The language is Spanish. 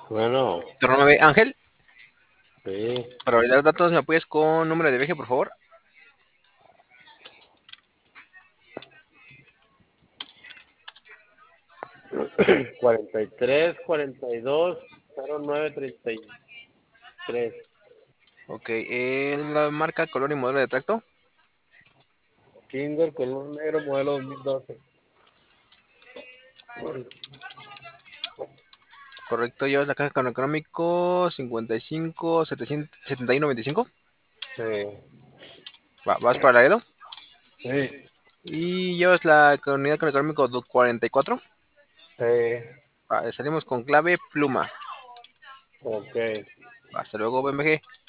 Bueno, Turno 9, Ángel. sí. Para validar datos, ¿me apoyas con número de viaje, por favor? 43, 42, 09, 33. Ok, la marca, color y modelo de tracto. Kinder color negro, modelo 2012. Correcto, llevas la caja con económico 55 700 71 25. Sí. Vas para Laredo. Sí. Y llevas la unidad con económico 44. Sí. Salimos con clave pluma. Ok. Hasta luego, BMG.